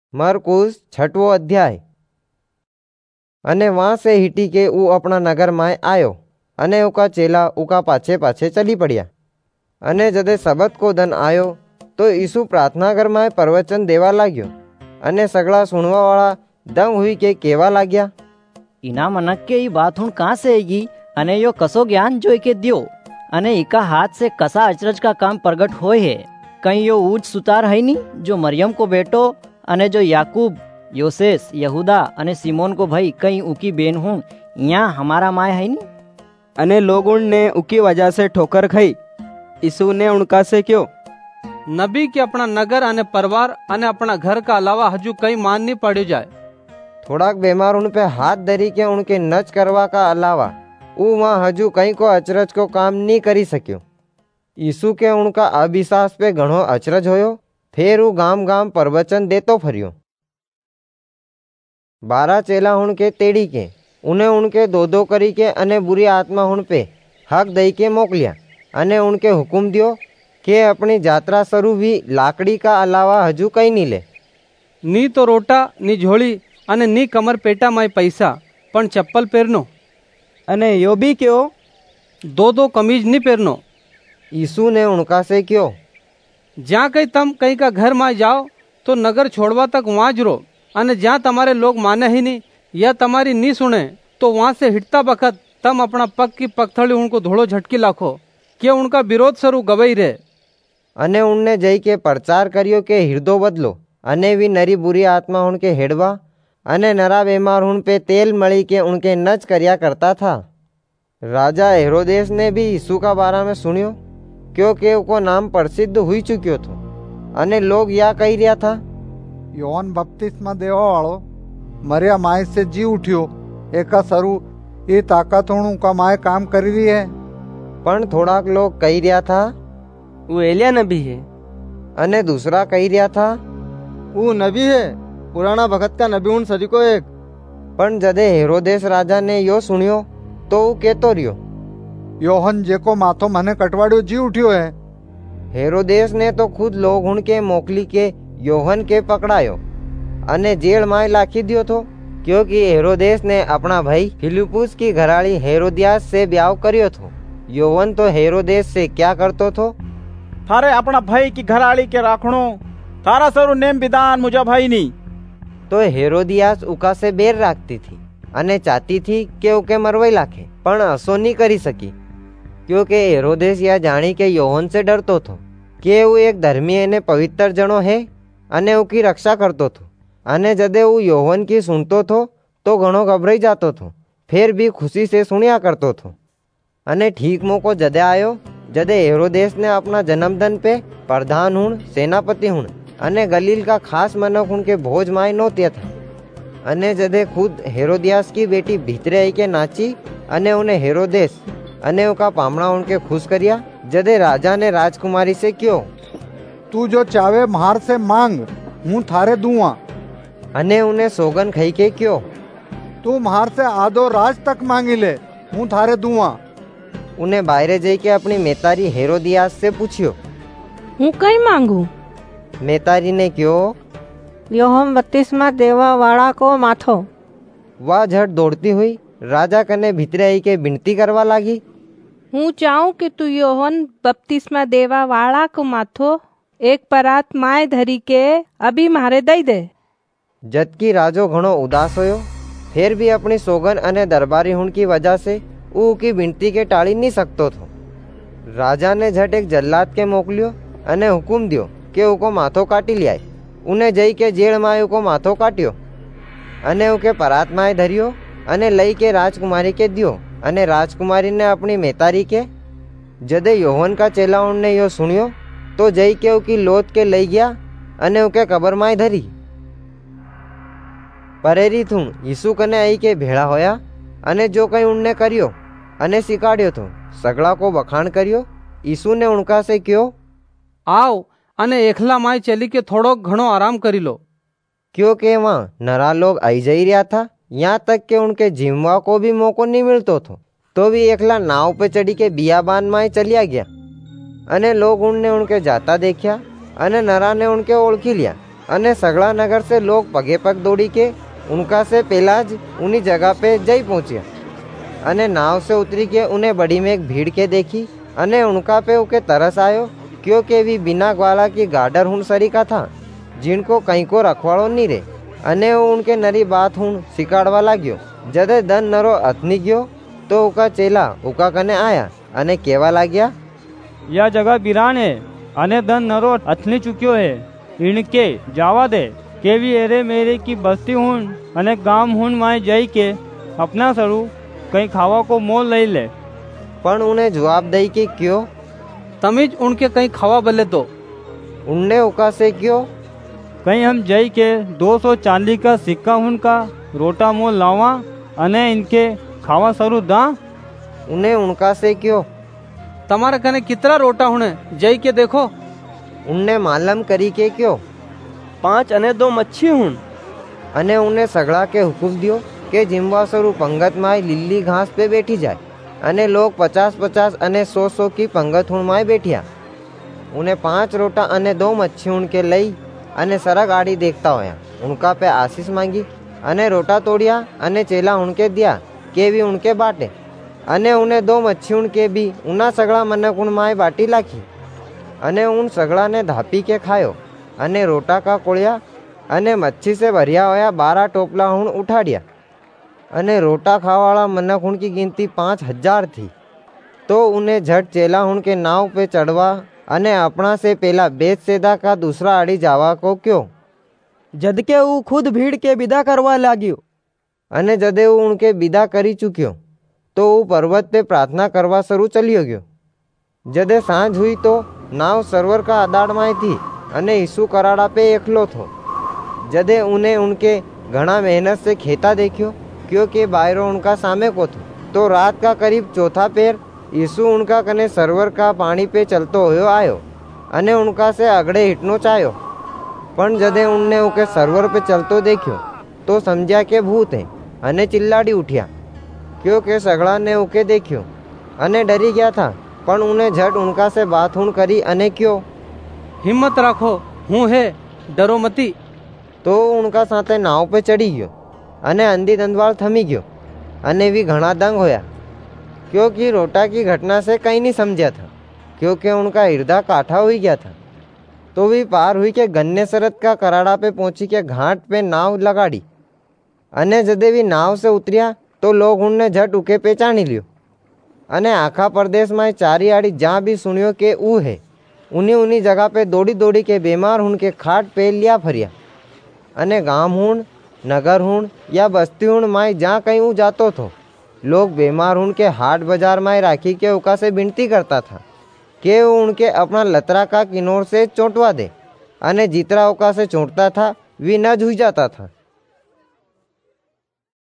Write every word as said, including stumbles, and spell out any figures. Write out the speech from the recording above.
मरकुस छठवो अध्याय। अने वहाँ से हिटी के ऊ अपना नगर में आयो अने उका चेला उका पाछे पाछे चली पड़िया। अने जदे सबत को दिन आयो तो यीशु प्रार्थना घर में प्रवचन देवा लाग्यो अने सगळा सुनवा वाला दंग हुई के केवा लाग्या, इना मनक के ई बात हुण कहाँ से आएगी अने यो कसो ज्ञान जोई के दियो अने इका हाथ से कसा अचरज का काम प्रगट होय है। कहीं यो ऊंच सुतार है नी जो मरियम को बेटो अने जो याकूब योसेस यहूदा अने सिमोन को भाई कहीं उकी बेन हूँ यहाँ हमारा माय है नी। अने लोगों ने उकी वजह से ठोकर खाई। यीशु ने उनका से क्यों नबी के अपना नगर अने परिवार अने अपना घर का अलावा हजू कई मान नहीं पड़ जाए। थोड़ाक बीमार उन पे हाथ धरी के उनके नच करवा का अलावा ऊ वहाँ हजू कहीं को अचरज को काम नहीं करी सक्यो। यीशु के उनका अविश्वास पे घणो अचरज होयो। फिर ऊ गाम गाम प्रवचन देतो फरियो। बारह चेला हुण के तेड़ी के उन्हें उनके दो दो करी के अने बुरी आत्मा हुण पे हक दई के मोकलिया अने उनके हुकुम दियो कि अपनी यात्रा शुरू भी लाकड़ी का अलावा हजू कहीं नहीं ले, नी तो रोटा नी झोली अने नी कमर पेटा में पैसा पण चप्पल पहरनो अने यो भी क्यों दो दो कमीज नहीं पहरनो। यीशु ने उनका से क्यों ज्યાં कहीं तम कहीं का घर में जाओ तो नगर छोड़वा तक वहाँ ज रहो अने ज्યાં તમારે लोग माने ही नहीं या तुम्हारी नहीं सुने तो वहाँ से हिटता बखत तम अपना पग की पगथड़ी उनको धोड़ो झटकी लाखो कि उनका विरोध शुरू गवाई रहे। अने उनने जई के प्रचार करियो के हृदय बदलो अने भी नरी बुरी आत्मा उनके हेड़वा अने नरा बीमार उन पे तेल मળી के उनके नच करया करता था। राजा हेरोदेस ने भी यीशु का बारे में सुनियो क्योंकि उसको नाम प्रसिद्ध हुई चुक्यो थो अने लोग या कही रहा था, योहन बपतिस्मा देवा वालो मरिया माय से जी उठ्यो एका सरू ये ताकत हुण का माय काम करी रही है। पण थोड़ाक लोग कही रहा था वो एलिया नबी है अने दूसरा कही रहा था वो नबी है पुराना भगत का नबी उन सदी को एक। पण जदे हेरोदेस राजा ने यो सुनियो तो वो कहतो रियो, योहन जेको माथो मने कटवाड़ियो जी उठ्यो है। हेरोदेस ने तो खुद लोग उनके मोकली के योहन के पकड़ायो अने जेल में लाखी दियो थो क्योंकि हेरोदेस ने अपना भाई फिलिपुस की घराड़ी हेरोदियास से ब्याह करियो थो। योहन तो हेरोदेस से क्या करतो थो, थारे अपना भाई की घराड़ी के राखणो थारा सरू नेम विधान मुजब भाई नहीं। तो हेरोदियास उका से बेर राखती थी अने चाहती थी कि उके मरवाई लाखे पण असो नहीं करी सकी क्योंकि हेरोदेस या जानी के योहन से डरतो थो कि वो एक धर्मी अने पवित्र जनो है अने उकी रक्षा करतो थो। अने जदे वो योहन की सुनतो थो तो घणो घबराई जातो थो फिर भी खुशी से सुनिया करतो थो। अने ठीक मौको जदे आयो जदे हेरोदेस ने अपना जन्मदिन पे प्रधान हुण सेनापति हुण अने गलील का खास मनक उनके भोज माय नोत्या था। अने जदे खुद हेरोदियास की बेटी भीतरे आई के नाची अने उन्हें हेरोदेस अने उनका पामड़ा उनके खुश करिया। जदे राजा ने राजकुमारी से क्यों, तू जो चावे मार से मांग हूँ थारे दूंगा। अने उन्हें सोगन खाई के क्यों, तू मार से आधो राज तक मांगी ले हूँ थारे दूंगा। उन्हें बाहरे जाई के अपनी मेतारी हेरोदियास से पूछियो, हूँ कई मांगू। मेतारी ने क्यों, योहन बपतिस्मा देवा वाला को माथो। वह झट दौड़ती हुई राजा कने भीतरे आई के विनती करवा लागी, हूँ चाहूँ कि तू योहन बपतिस्मा देवा वाला को माथो एक परात माय धरी के अभी मारे दई दे। जद की राजो घणो उदास होयो फिर भी अपनी सोगन अने दरबारी हुण की वजह से ऊ की विनती के टाળી नहीं सकतो थो। राजा ने झट एक जल्लाद के मोकलियो अने हुकुम दियो कि उको माथो काटी लियाए। उन्हें जई के जेल में उको माथो काट्यो अने उके परात माय धरियो अने लई के राजकुमारी के दियो अने राजकुमारी ने अपनी मेतारी के। जदे योहन का चेला ने यो सुनियो तो जई के उकी लोथ के लई गया अने उके कबर माय धरी। परेरी थू यीशु कने आई के भेड़ा होया अने जो कई उनने करियो अने सिखाड़ियो तो सगड़ा को बखान करियो। यीशु ने उनका से क्यों, आओ अने एकला माय चली के थोड़ो घणो आराम करी लो क्योंकि वहाँ नरा लोग आई जाई रहा था यहाँ तक के उनके जिमवा को भी मौको नहीं मिलतो थो। तो भी एकला नाव पे चढ़ी के बियाबान में चलिया गया अने लोग उनने उनके जाता देखिया अने नरा ने उनके ओळखी लिया अने सगला नगर से लोग पगे पग दौड़ी के उनका से पहला ज उन्हीं जगह पे जई पहुंचिया। अने नाव से उतरी के उन्हें बड़ी में एक भीड़ के देखी अने उनका पे उके तरस आयो, क्योंकि वी बिना ग्वाला की गाडर हुन सरी का था, जिनको कहीं को रखवाड़ो नहीं रे। अने वो उनके नरी बात हुन सिकाड़वा लाग्यो। जदे दन नरो अथनी गयो तो उका चेला उका कने आया अने केवा लाग्या, यह जगह बिरान है अने दन नरो अथनी चुक्यो है, इनके जावा दे केवी एरे मेरे की बस्ती हुन अने गाम हुन माए जई के अपना सरू कहीं खावा को मोल लई ले। पण उन्हें जवाब दई कि क्यों? तमीज उनके कहीं खावा बले तो उनने उका से क्यों? कहीं हम जई के दो सौ चांदी का सिक्का हुन का रोटा मोल लावा अने इनके खावा सरू दा। उन्हें उनका से क्यों? तुम्हारे कने कितना रोटा हुने जई के देखो। उनने मालूम करी के क्यों? पांच अने दो मच्छी हुन। अने उन्हें सगड़ा के हुकुम दियो के जिम्वा सरू पंगत माई लिल्ली घास पे बैठी जाए अने लोग पचास पचास अने सौ सौ की पंगत हुन माई बैठिया। उन्हें पांच रोटा अने दो मच्छी उनके लई अने सरग आड़ी देखता होया उनका पे आशीष मांगी अने रोटा तोड़िया अने चेला उनके दिया के भी उनके बाटे अने उन्हें दो मच्छी उनके भी उना सगड़ा मनक उन माए बाटी लाखी अने उन सगड़ा ने धापी के खायो अने रोटा का कोड़िया अने मच्छी से भरिया होया बारह टोपला हुण उठाड़िया अने रोटा खावाड़ा मनक हुण की गिनती पाँच हजार थी। तो उन्हें झट चेला हुण के नाव पे चढ़वा अने अपना से पहला बेच सेदा का दूसरा आड़ी जावा को क्यों? जद के ऊ खुद भीड़ के विदा करवा लाग्यो अने जदे ऊ उनके विदा करी चुक्यो तो ऊ पर्वत पे प्रार्थना करवा शुरू चलियो गयो। जदे सांझ हुई तो नाव सरोवर का अदाड़ में थी अने यीशु कराड़ा पे एकलो थो। जदे उन्हें उनके घना मेहनत से खेता देखियो, क्योंकि बायरो उनका सामे को थो। तो रात का करीब चौथा पेर यीशु उनका कने सरोवर का पानी पे चलतो होयो आयो अने उनका से अगड़े हिटनो चाह्यो। पण जदे उनने उके सरोवर पे चलतो देखियो तो समझा के भूत है अने चिल्लाड़ी उठिया, क्योंकि सगड़ा ने उके देखियो अने डरी गया था। पण उन्हें झट उनका से बात हुण करी अने क्यों, हिम्मत राखो हूँ है डरो मती। तो उनका साथे नाव पे चढ़ी गयो अने अंधी दंदवाल थमी गयो अने भी घना दंग होया, क्योंकि रोटा की घटना से कहीं नहीं समझा था, क्योंकि उनका हृदय काठा हुई गया था। तो भी पार हुई के गन्ने सरत का कराड़ा पे पहुंची के घाट पे नाव लगाड़ी अने जदे भी नाव से उतरिया तो लोग उनने झट उके पहचानी लियो अने आखा प्रदेश में चारी आड़ी जहाँ भी सुनियो के ऊ है उन्हीं उन्हीं जगह पे दौड़ी दौड़ी के बीमार हुन के खाट पे लिया फरिया अने गांव हुन नगर हुन या बस्ती हुन माई जहाँ कहीं ऊ जातो थो लोग बीमार हुन के हाट बाजार में राखी के उका से विनती करता था कि वो उनके अपना लतरा का किनोर से चोंटवा दे अने जितरा उका से चोंटता था वी न झुई जाता था।